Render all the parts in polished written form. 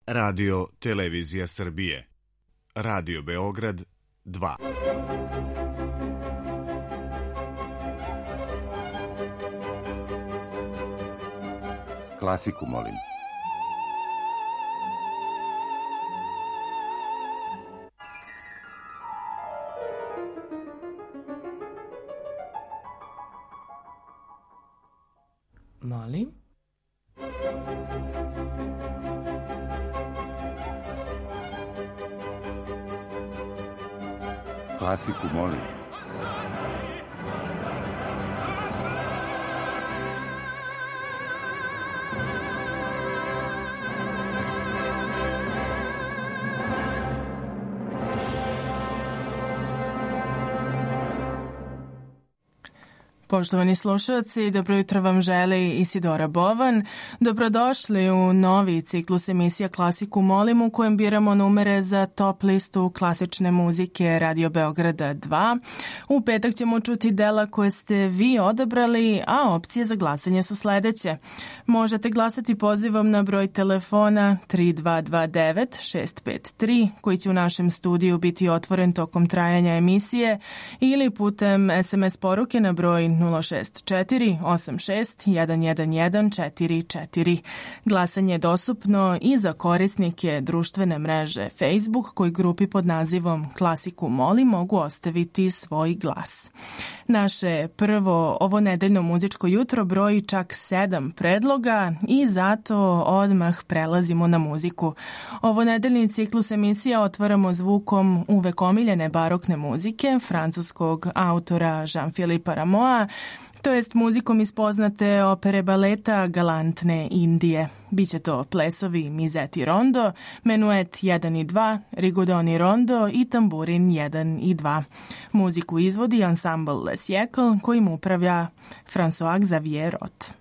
Radio Televizija Srbije, Radio Beograd 2. Klasiku molim. Molim. Klasiku molim. Poštovani slušalci, dobro jutro vam želi Isidora Bovan. Dobrodošli u novi ciklus emisija Klasiku molim u kojem biramo numere za top listu klasične muzike Radio Beograda 2. U petak ćemo čuti dela koje ste vi odabrali, a opcije za glasanje su sledeće. Možete glasati pozivom na broj telefona 3229-653 koji će u našem studiju biti otvoren tokom trajanja emisije ili putem SMS poruke na broj 064-86-11144. Glasanje je dostupno i za korisnike društvene mreže Facebook koji grupi pod nazivom Klasiku molim mogu ostaviti svoj glas. Naše prvo ovo nedeljno muzičko jutro broji čak 7 predloga i zato odmah prelazimo na muziku. Ovo nedeljni ciklus emisija otvaramo zvukom uvek omiljene barokne muzike francuskog autora Jean-Philippe Rameau, to jest muzikom iz poznate opere baleta Galantne Indije. Biće to plesovi Mizet i Rondo, Menuet 1 i 2, Rigodoni Rondo i Tamburin 1 i 2. Muziku izvodi ansambl Le Siècle kojim upravlja François Xavier Roth.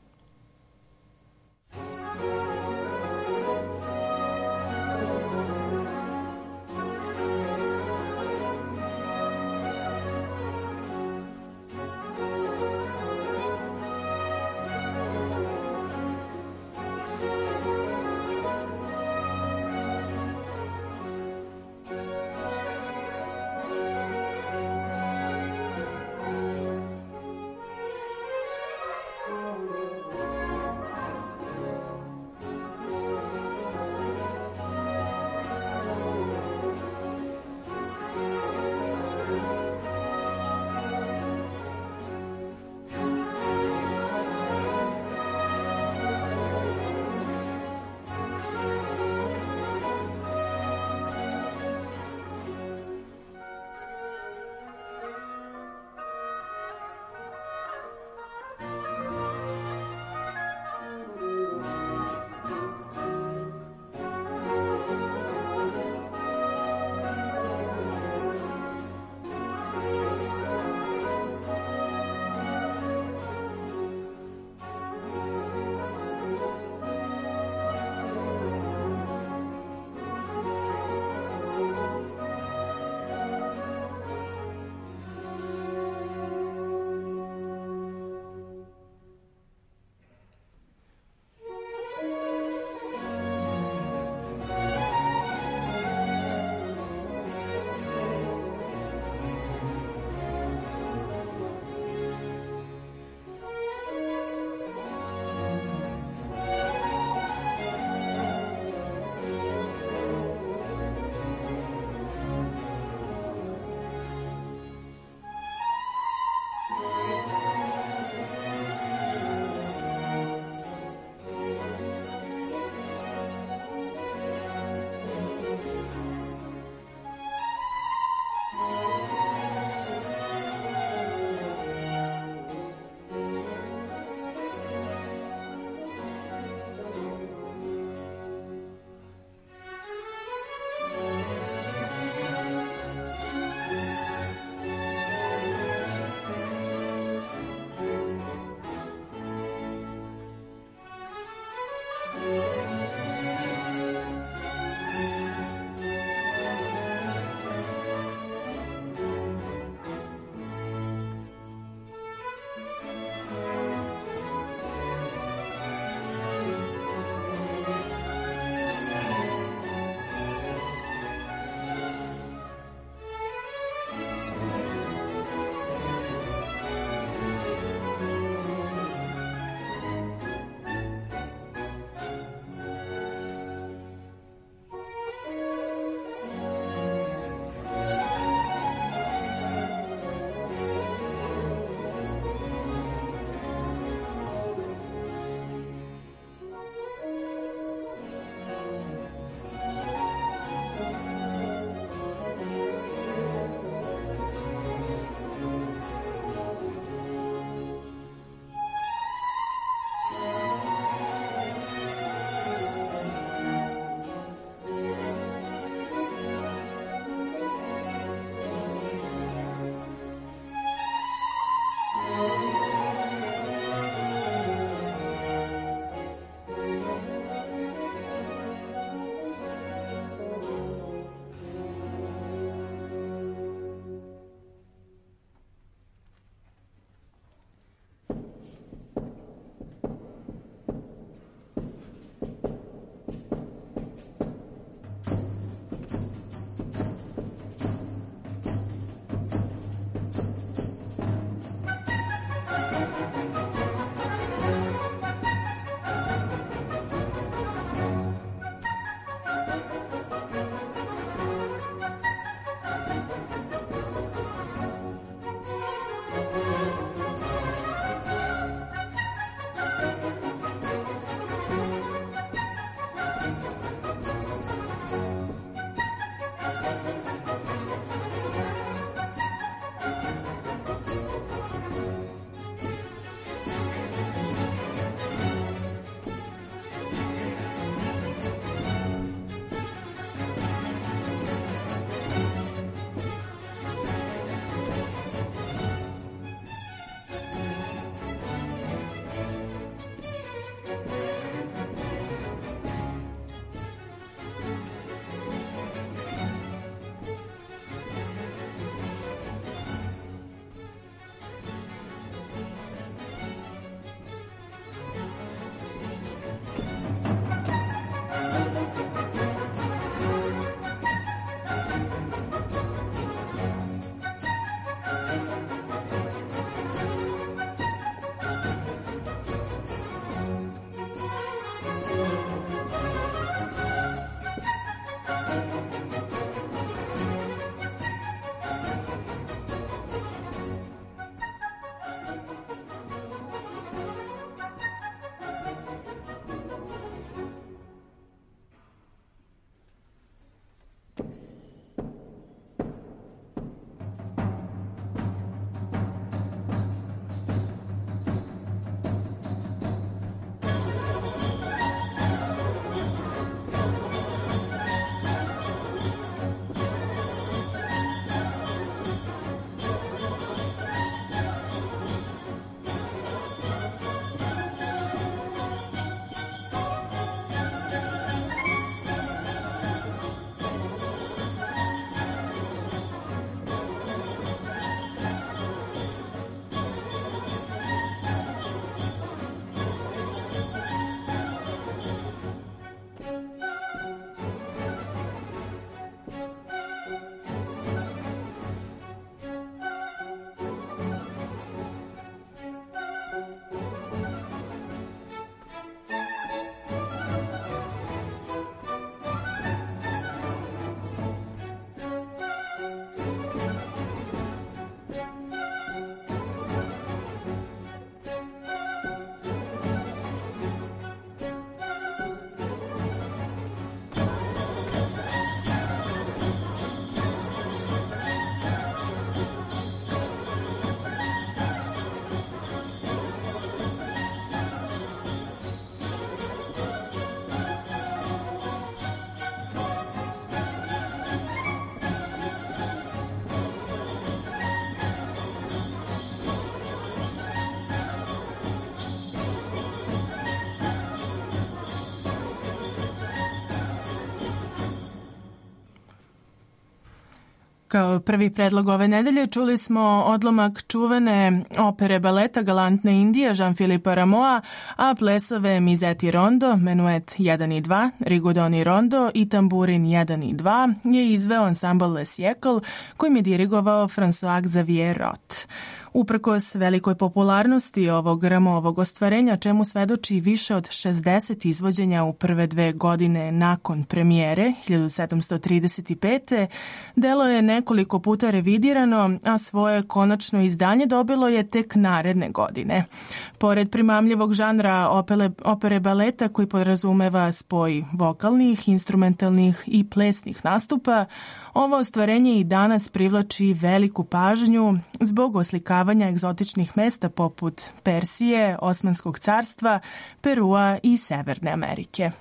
Kao prvi predlog ove nedelje čuli smo odlomak čuvene opere baleta Galantne Indije Jean-Philippe Rameau, a plesove Mizeti Rondo, Menuet 1 i 2, Rigodoni Rondo i Tamburin 1 i 2 je izveo ansambl Le Siècle kojim je dirigovao François Xavier Roth. Uprkos velikoj popularnosti ovog Rameauovog ostvarenja, čemu svedoči više od 60 izvođenja u prve 2 godine nakon premijere 1735. Delo je nekoliko puta revidirano, a svoje konačno izdanje dobilo je tek naredne godine. Pored primamljivog žanra opere baleta koji podrazumeva spoj vokalnih, instrumentalnih i plesnih nastupa, ovo ostvarenje i danas privlači veliku pažnju zbog oslikavanja egzotičnih mesta poput Persije, Osmanskog carstva, Perua i Severne Amerike.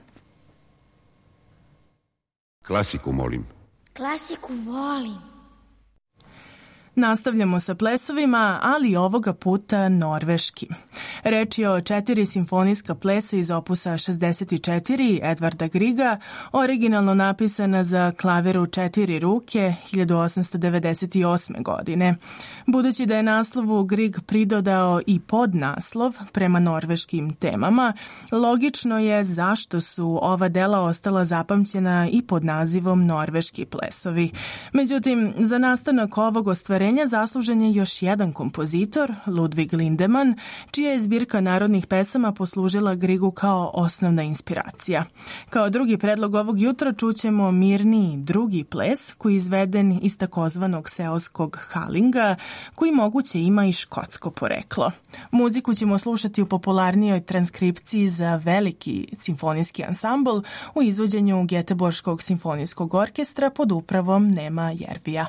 Klasiku molim. Klasiku volim. Nastavljamo sa plesovima, ali ovoga puta norveški. Reč je o 4 simfonijska plesa iz opusa 64 Edvarda Griga, originalno napisana za klaviru 4 ruke 1898. godine. Budući da je naslovu Grieg pridodao i podnaslov prema norveškim temama, logično je zašto su ova dela ostala zapamćena i pod nazivom norveški plesovi. Međutim, za nastanak ovog ostvarenja zaslužen je još jedan kompozitor, Ludwig Lindemann, čija je zbirka narodnih pesama poslužila Griegu kao osnovna inspiracija. Kao drugi predlog ovog jutra čućemo mirniji drugi ples koji je izveden iz takozvanog seoskog halinga, koji moguće ima i škotsko poreklo. Muziku ćemo slušati u popularnijoj transkripciji za veliki simfonijski ansambl u izvođenju Göteborgskog simfonijskog orkestra pod upravom Nema Jervija.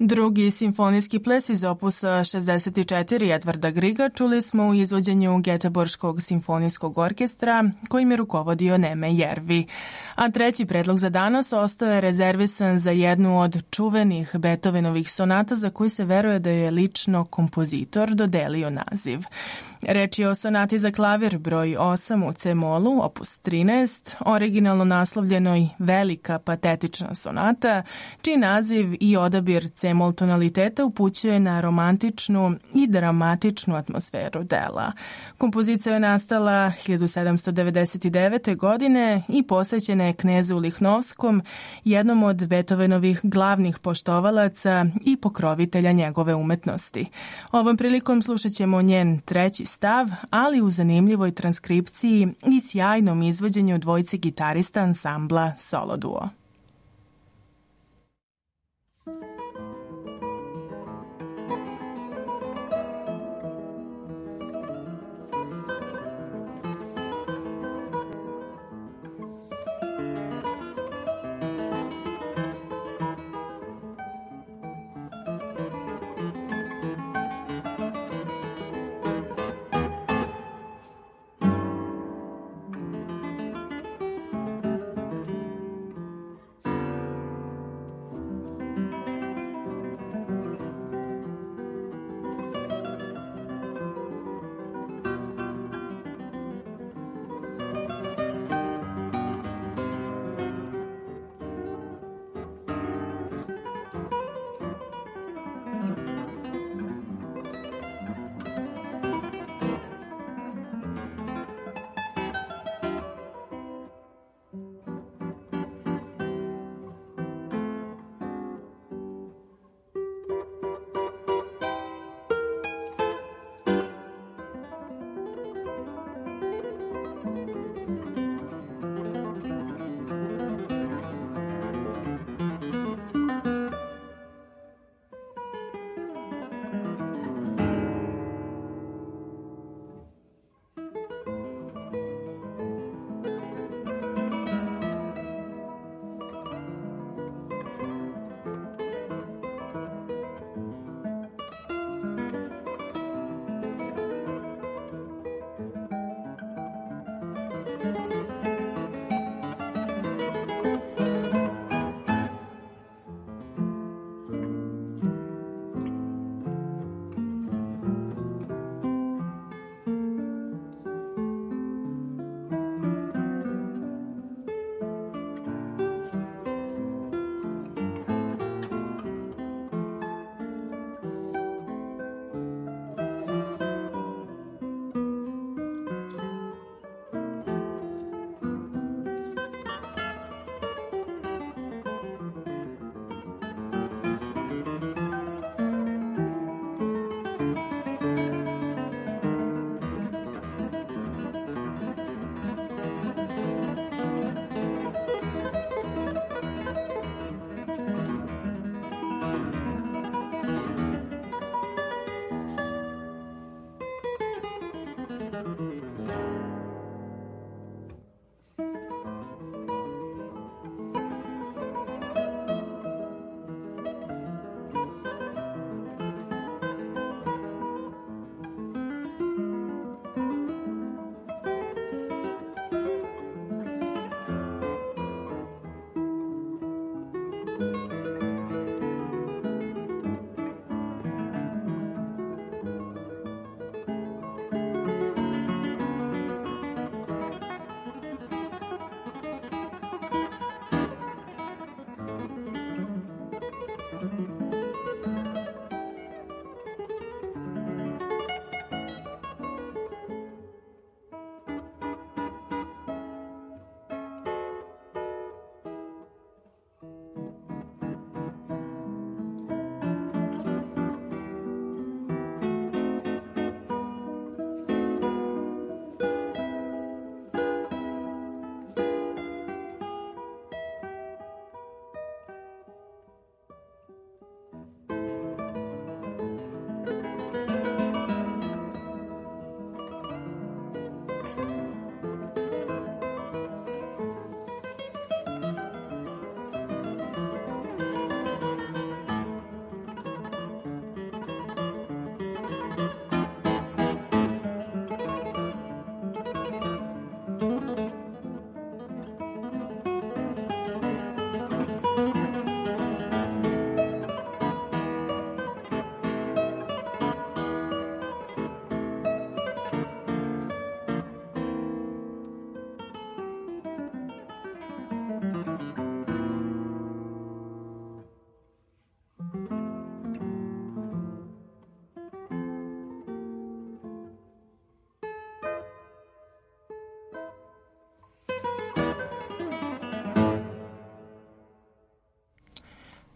Drugi simfonijski ples iz opusa 64 Edvarda Griga čuli smo u izvođenju Getoborškog simfonijskog orkestra, kojim je rukovodio Neme Jervi. A treći predlog za danas ostao je rezervisan za jednu od čuvenih Beethovenovih sonata za koju se veruje da je lično kompozitor dodelio naziv. Reč je o sonati za klavir broj 8 u C-molu, opus 13, originalno naslovljenoj Velika patetična sonata, čiji naziv i odabir C-mol tonaliteta upućuje na romantičnu i dramatičnu atmosferu dela. Kompozicija je nastala 1799. godine i posvećena je knezu Lihnovskom, jednom od Beethovenovih glavnih poštovalaca i pokrovitelja njegove umetnosti. Ovom prilikom slušat ćemo njen treći stav, ali u zanimljivoj transkripciji i sjajnom izvođenju dvojice gitarista ansambla Solo Duo.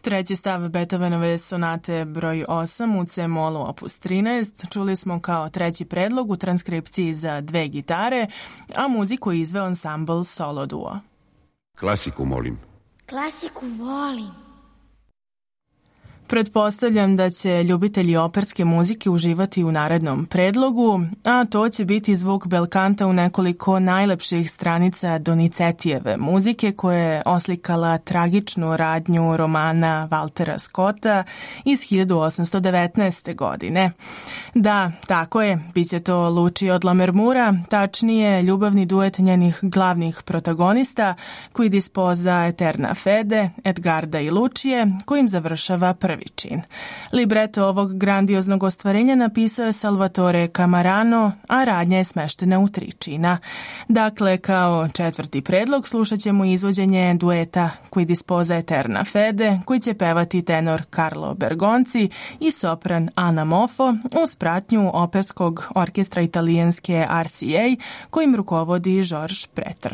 Treći stav Beethovenove sonate broj 8 u C-molu opus 13 čuli smo kao treći predlog u transkripciji za 2 gitare, a muziku izveo ansambl Solo Duo. Klasiku molim. Klasiku volim. Pretpostavljam da će ljubitelji operske muzike uživati u narednom predlogu, a to će biti zvuk belkanta u nekoliko najlepših stranica Donizetijeve muzike koja je oslikala tragičnu radnju romana Valtera Scotta iz 1819. godine. Da, tako je, bit će to Luči od Lammermoora, tačnije ljubavni duet njenih glavnih protagonista, koji dispoza Eterna Fede, Edgarda i Lučije, kojim završava prvi čin. Libreto ovog grandioznog ostvarenja napisao je Salvatore Camarano, a radnja je smeštena u 3 čina. Dakle, kao četvrti predlog slušat ćemo izvođenje dueta koji dispoza Eterna Fede, koji će pevati tenor Carlo Bergonci i sopran Ana Moffo uz pratnju operskog orkestra italijanske RCA, kojim rukovodi Georges Preter.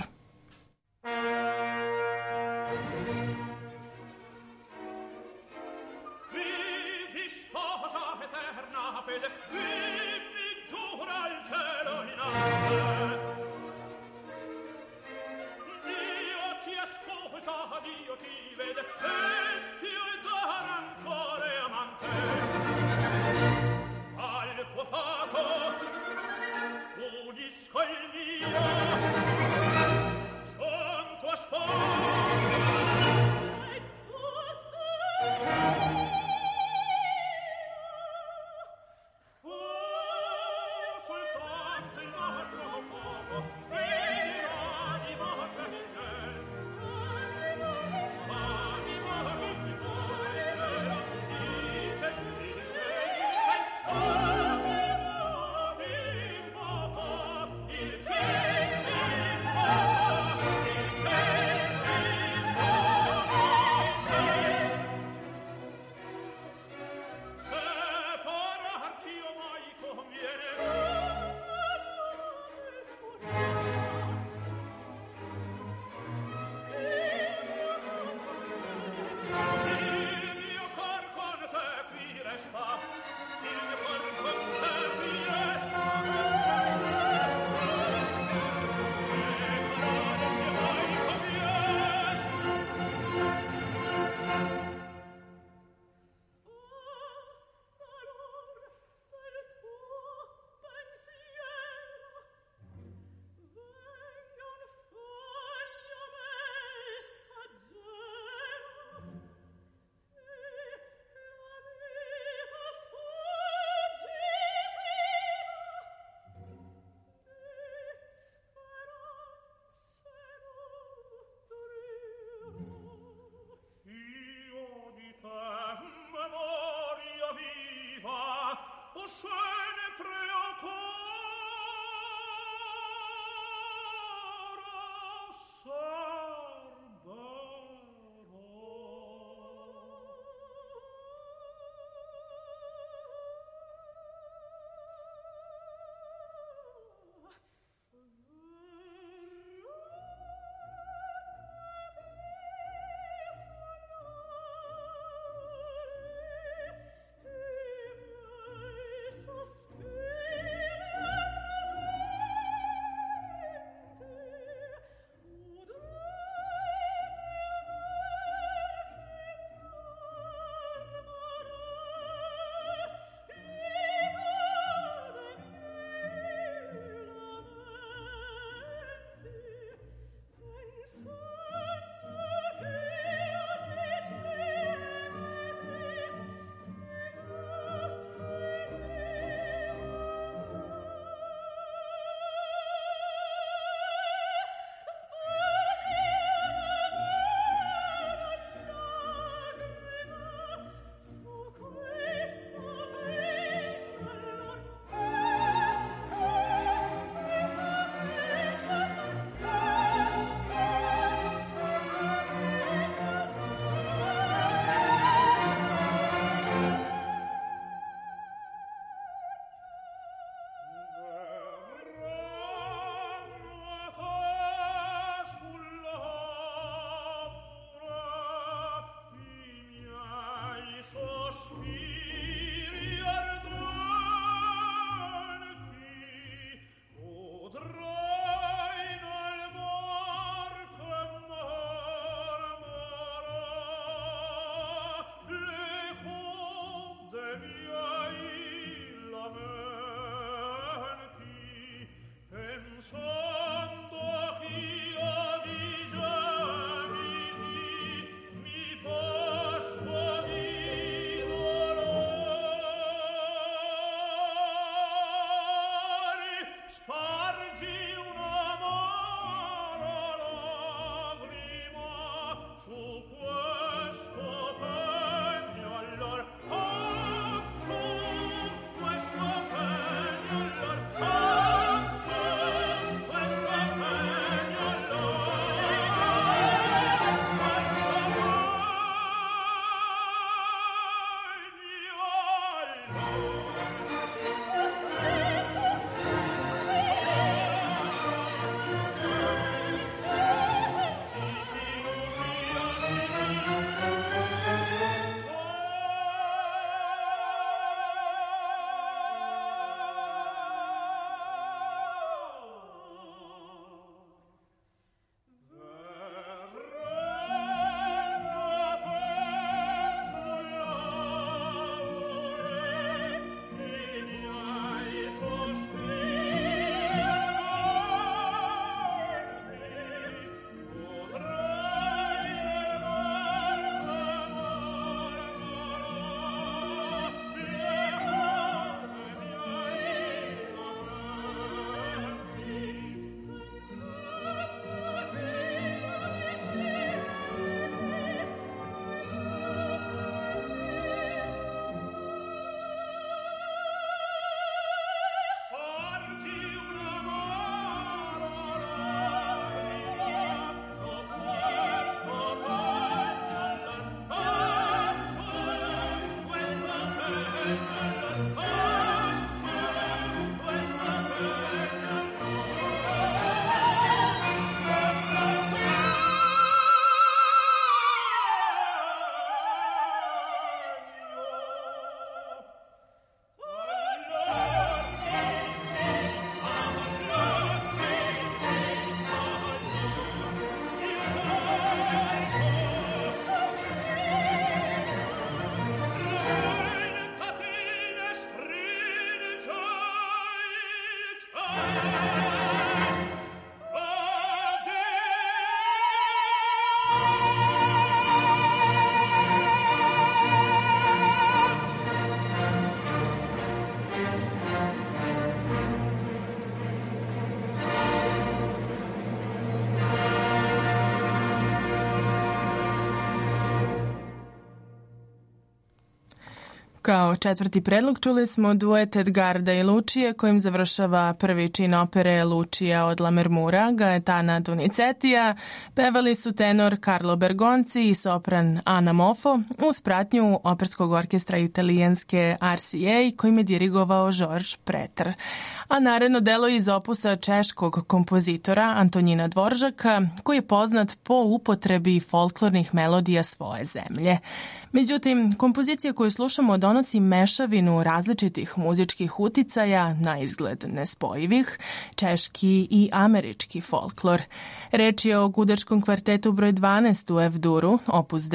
Kao četvrti predlog čuli smo duet Edgarda i Lučije kojim završava prvi čin opere Lučija od Lamermura, Gaetana Donizetija. Pevali su tenor Carlo Bergonci i sopran Ana Moffo uz pratnju operskog orkestra italijanske RCA kojim je dirigovao Georges Preter. A naredno delo iz opusa češkog kompozitora Antonina Dvoržaka koji je poznat po upotrebi folklornih melodija svoje zemlje. Međutim, kompozicija koju slušamo donosi mešavinu različitih muzičkih uticaja, na izgled nespojivih, češki i američki folklor. Reč je o gudačkom kvartetu broj 12 u F-duru, opus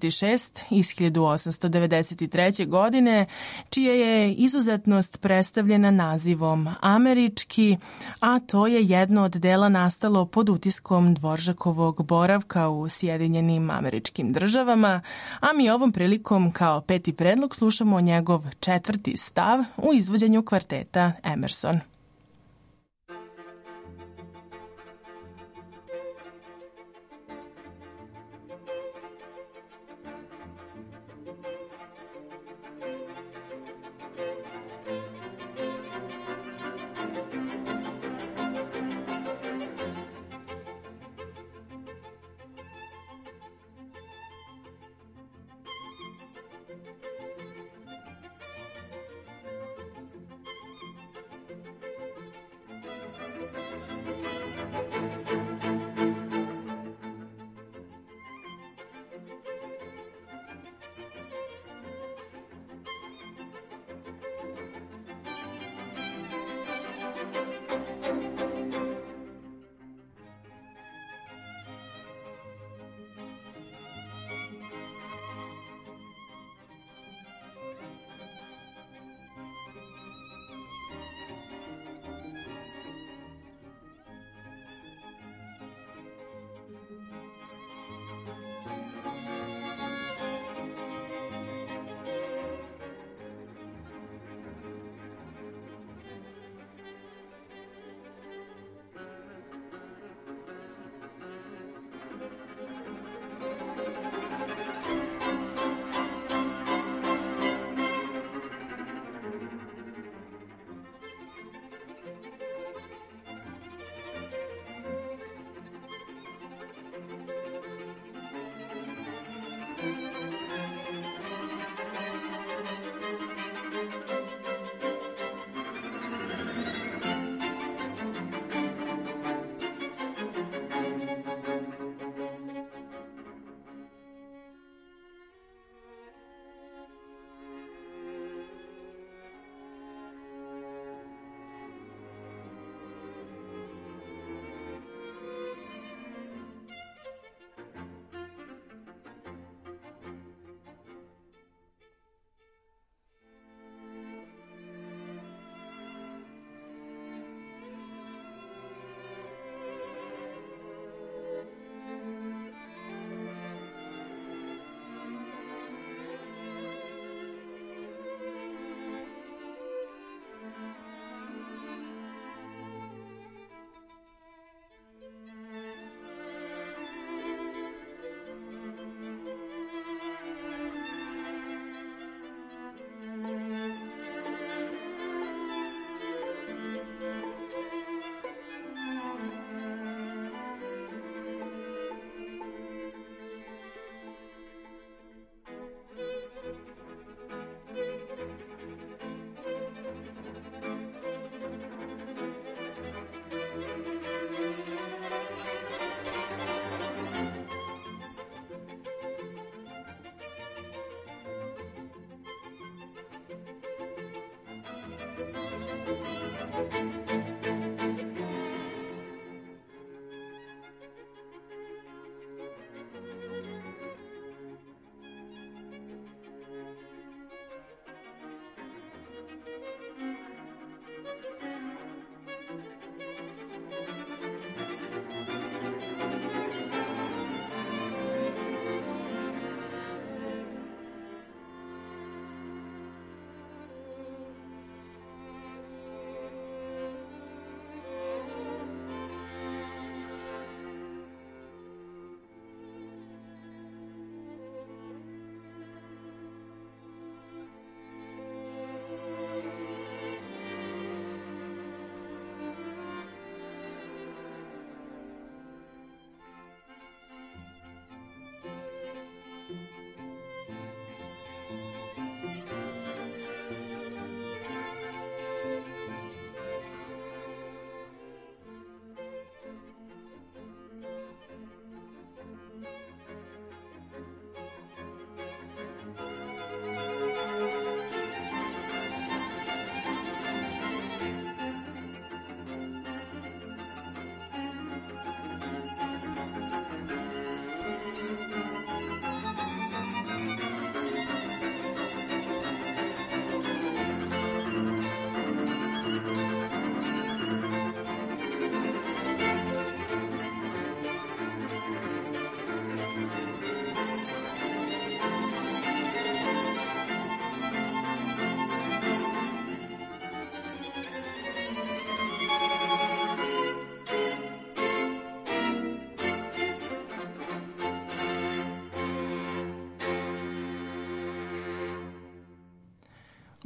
96 iz 1893. godine, čija je izuzetnost predstavljena nazivom američki, a to je jedno od dela nastalo pod utiskom Dvoržakovog boravka u Sjedinjenim Američkim Državama, a mi ovom prilikom kao peti predlog slušamo njegov četvrti stav u izvođenju kvarteta Emerson.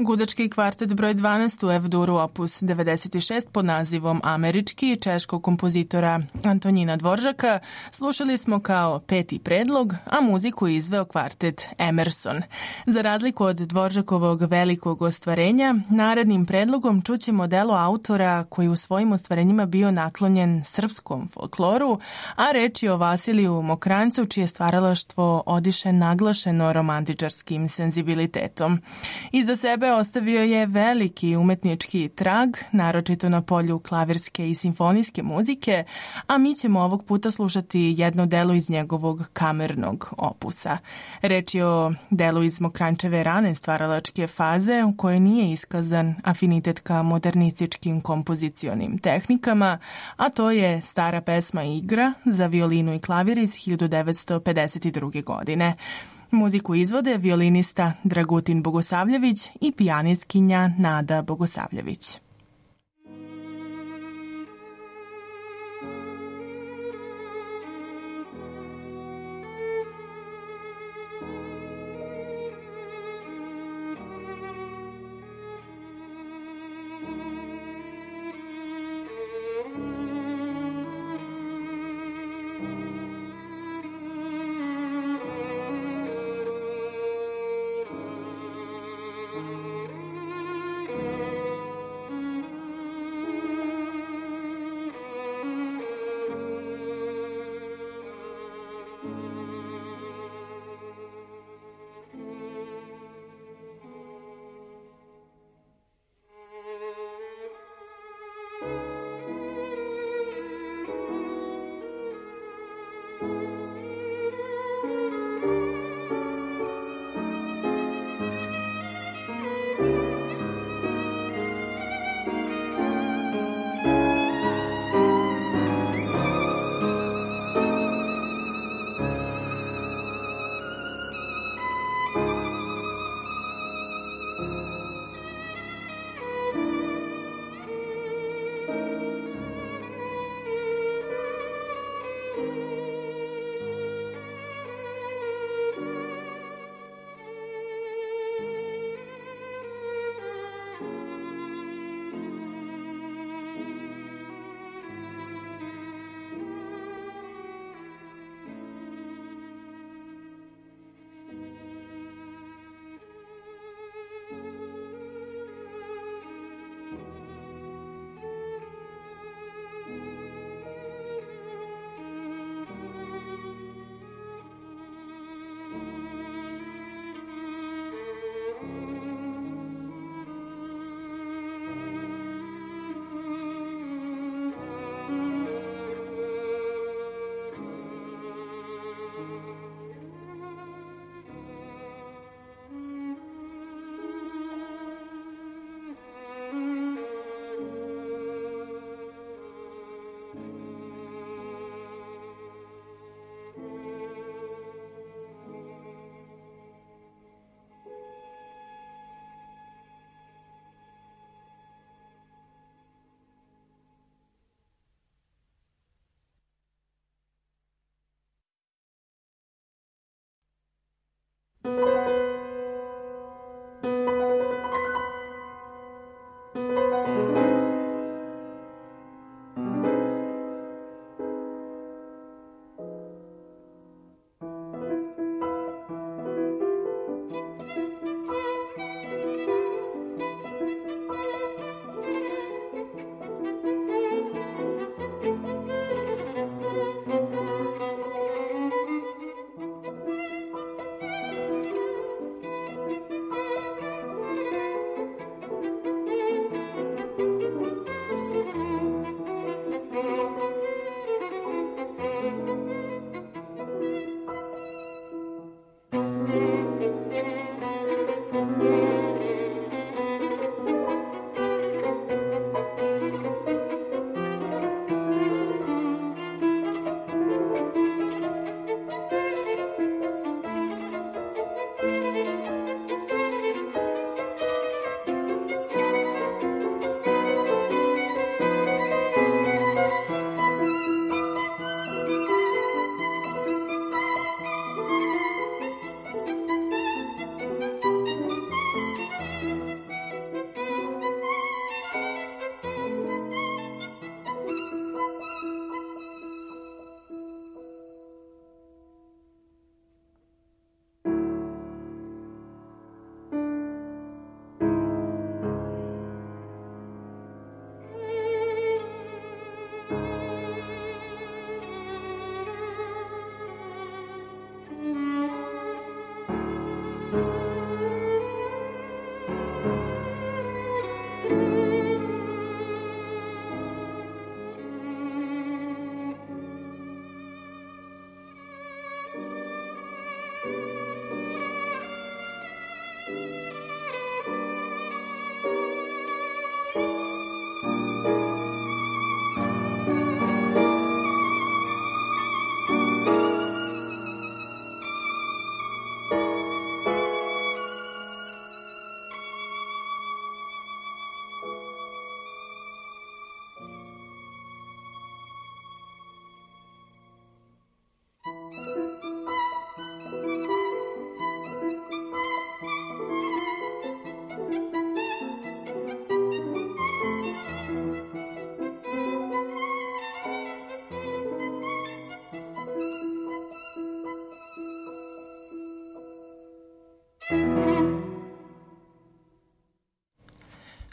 Gudački kvartet broj 12 u F-duru opus 96 pod nazivom Američki češkog kompozitora Antonjina Dvoržaka slušali smo kao peti predlog, a muziku izveo kvartet Emerson. Za razliku od Dvoržakovog velikog ostvarenja, narednim predlogom čućemo delo autora koji u svojim ostvarenjima bio naklonjen srpskom folkloru, a reč je o Vasiliju Mokranjcu, čije stvaralaštvo odiše naglašeno romantičarskim senzibilitetom. Iza sebe ostavio je veliki umetnički trag, naročito na polju klavirske i simfonijske muzike, a mi ćemo ovog puta slušati jedno delo iz njegovog kamernog opusa. Reč je o delu iz Mokranjčeve rane stvaralačke faze u kojoj nije iskazan afinitet ka modernističkim kompozicionim tehnikama, a to je stara pesma Igra za violinu i klavir iz 1952. godine. Muziku izvode violinista Dragutin Bogosavljević i pijanistkinja Nada Bogosavljević.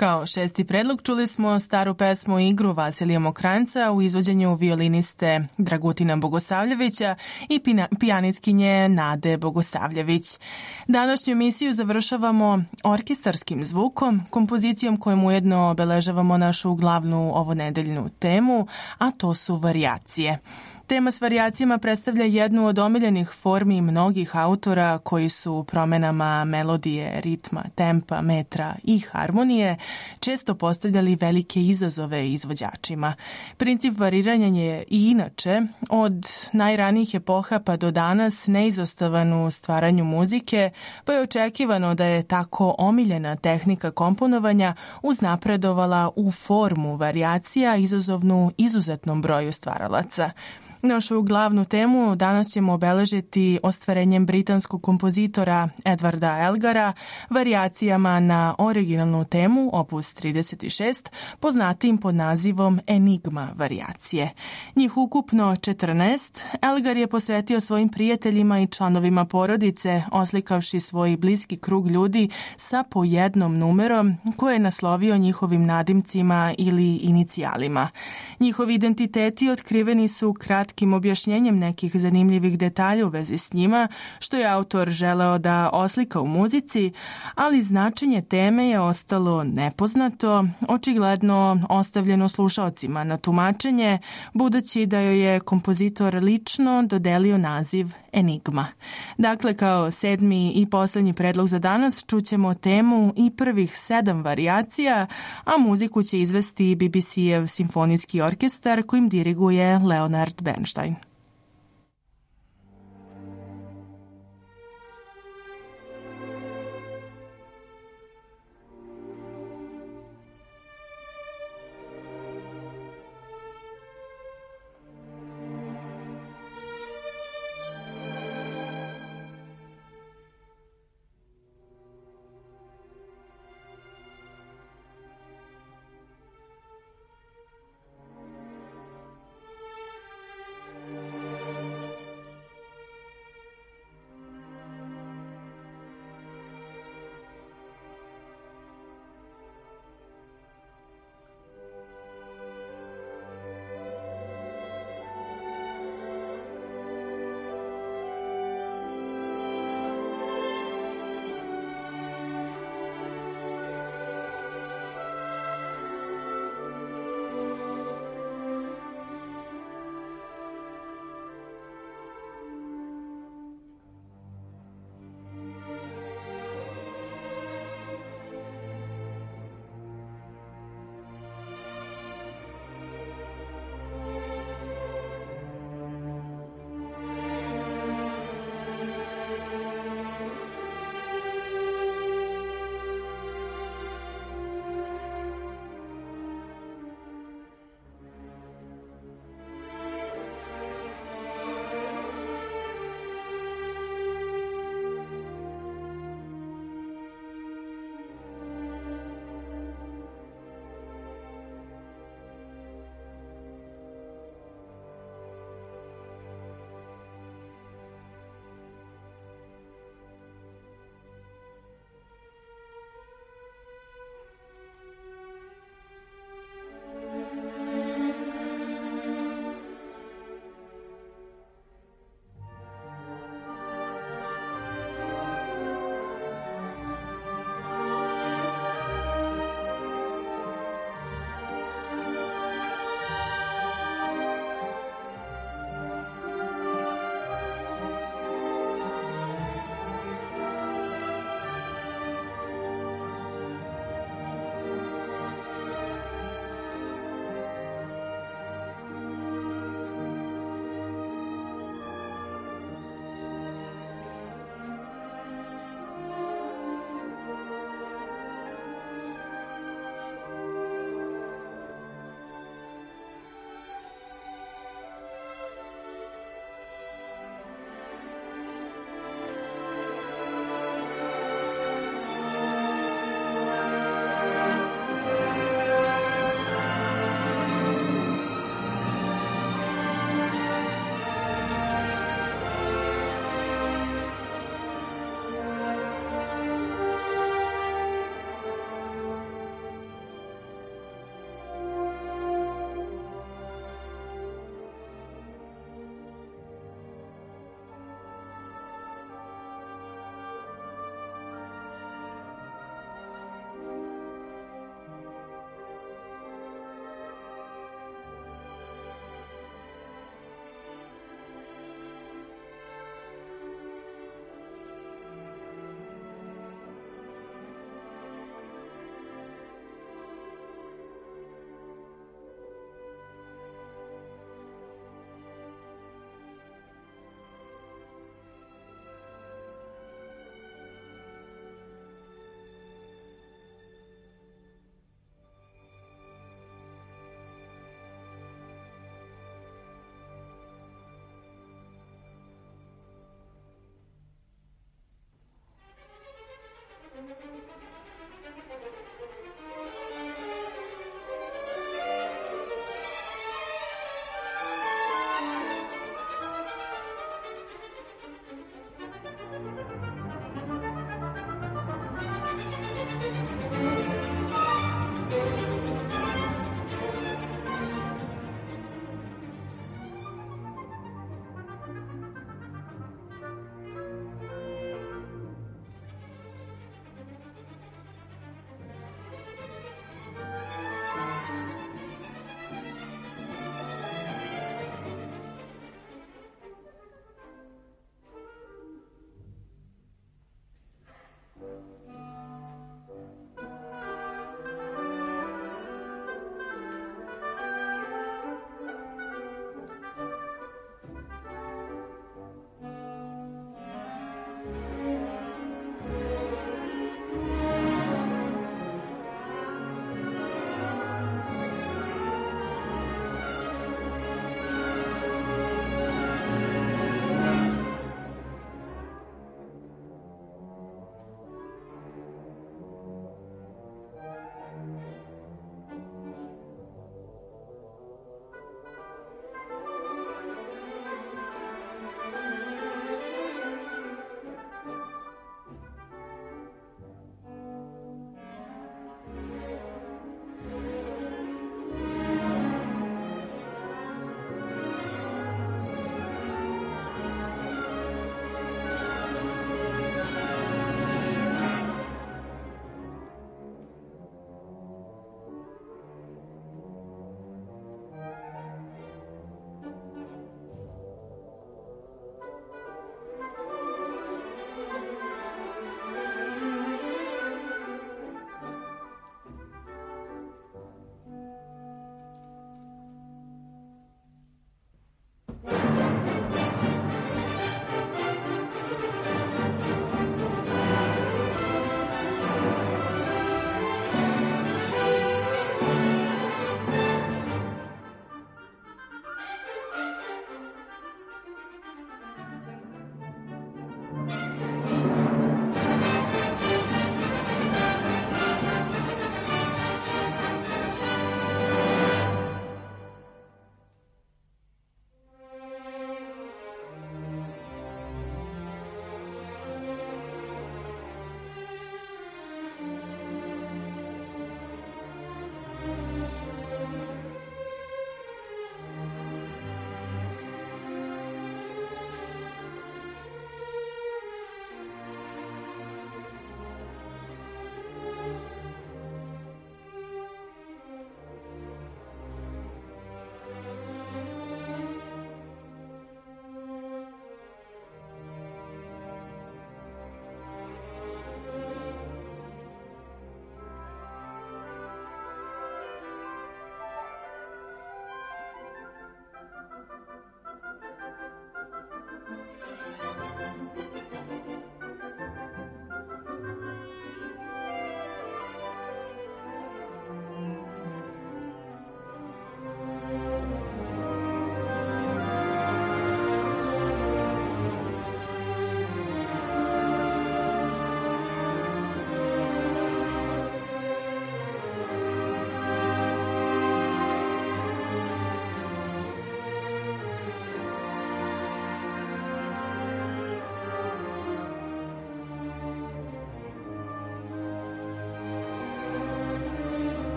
Kao šesti predlog čuli smo staru pesmu Igru Vasilija Mokranjca u izvođenju violiniste Dragutina Bogosavljevića i pijanistkinje Nade Bogosavljević. Današnju emisiju završavamo orkestarskim zvukom, kompozicijom kojom ujedno obeležavamo našu glavnu ovonedeljnu temu, a to su varijacije. Tema s varijacijama predstavlja jednu od omiljenih formi mnogih autora koji su promenama melodije, ritma, tempa, metra i harmonije često postavljali velike izazove izvođačima. Princip variranja je i inače od najranijih epoha pa do danas neizostavan u stvaranju muzike, pa je očekivano da je tako omiljena tehnika komponovanja uznapredovala u formu varijacija izazovnu izuzetnom broju stvaralaca. Našu glavnu temu danas ćemo obeležiti ostvarenjem britanskog kompozitora Edwarda Elgara, varijacijama na originalnu temu opus 36, poznatijim pod nazivom Enigma varijacije. Njih ukupno 14, Elgar je posvetio svojim prijateljima i članovima porodice, oslikavši svoj bliski krug ljudi sa po jednom numerom koje je naslovio njihovim nadimcima ili inicijalima. Njihovi identiteti otkriveni su kratkim objašnjenjem nekih zanimljivih detalja u vezi s njima, što je autor želeo da oslika u muzici, ali značenje teme je ostalo nepoznato, očigledno ostavljeno slušaocima na tumačenje, budući da joj je kompozitor lično dodelio naziv Enigma. Dakle, kao sedmi i poslednji predlog za danas čućemo temu i prvih 7 varijacija, a muziku će izvesti BBC-ev simfonijski orkestar kojim diriguje Leonard Bernstein.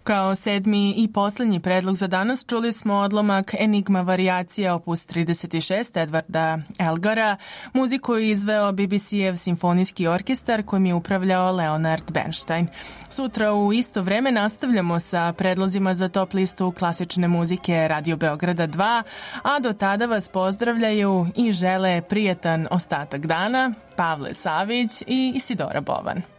Kao 7. i poslednji predlog za danas čuli smo odlomak Enigma varijacija opus 36 Edvarda Elgara, muziku je izveo BBC-ev simfonijski orkestar kojim je upravljao Leonard Bernstein. Sutra u isto vreme nastavljamo sa predlozima za top listu klasične muzike Radio Beograda 2, a do tada vas pozdravljaju i žele prijetan ostatak dana Pavle Savić i Isidora Bovan.